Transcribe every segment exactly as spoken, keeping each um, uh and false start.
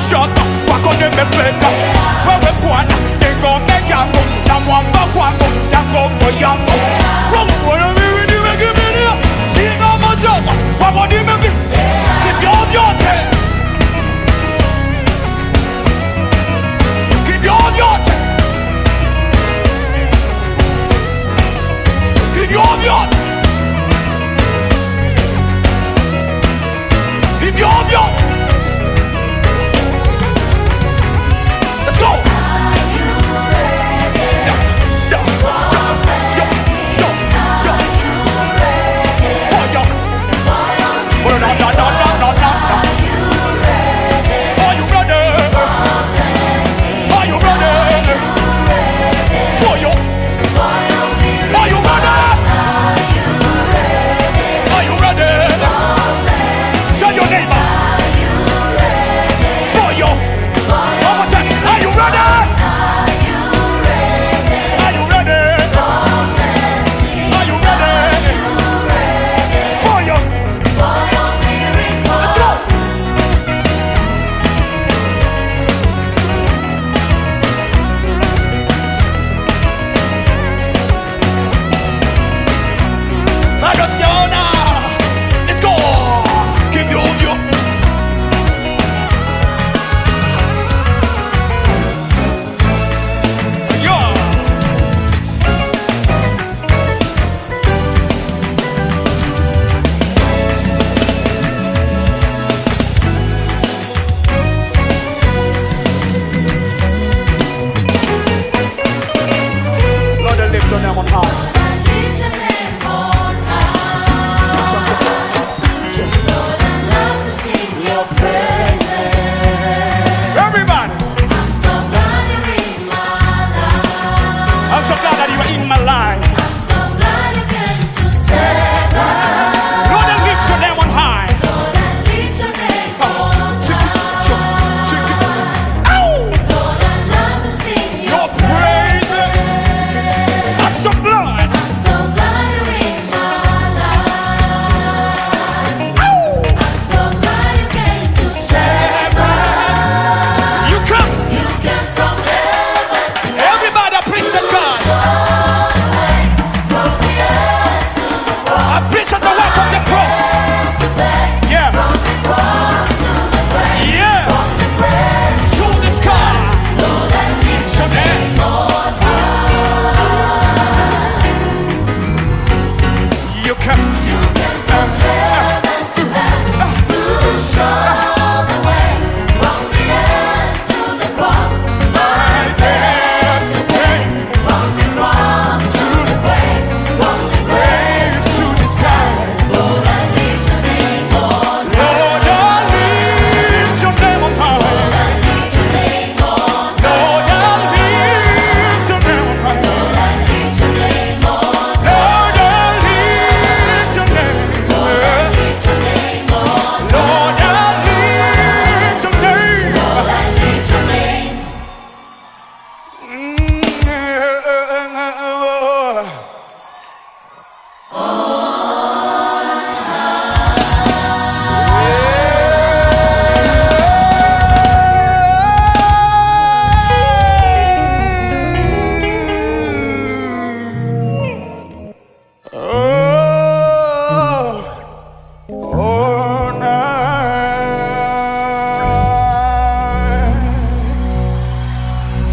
shaka wako nimefika wewe Bwana ngome yangu na mwamba wangu na nguvu yangu wewe Bwana mimi nimekimbilia sina mashaka wako nimefika kivyo vyote kivyo vyote kivyo vyote kivyo vyote. Let's go. Lift your name on high. Everybody. I'm so glad you're in my life. I'm so glad that you are in my life. I'm so glad you came to save us. Lord, I lift your name on high. Lord, I lift your name on high. Lord, I love to sing your praises. I'm so glad. I'm so glad you're in my life. I'm so glad you came to save us. You come. You came from heaven to earth. Everybody appreciate God. From the earth to the cross. Appreciate the work of the cross. Yeah. From the cross to the grave. Yeah. From the grave to the sky. Lord, I lift your name on high. You come. You came from heaven to earth to show the way. From the earth to the cross, my debt to pay. From the cross to the grave, from the grave to the sky. Lord, I lift your name on high. Lord, I lift your name on high. Lord, I lift your name on high. Lord, I lift your name on high. Lord, I lift your name on high. Lord, I lift your name. Lord, I lift your name on high. Lord, I lift your name. Lord, I lift your name. Oh, night.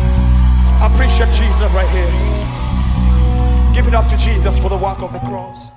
Appreciate Jesus right here. Give it up to Jesus for the work of the cross.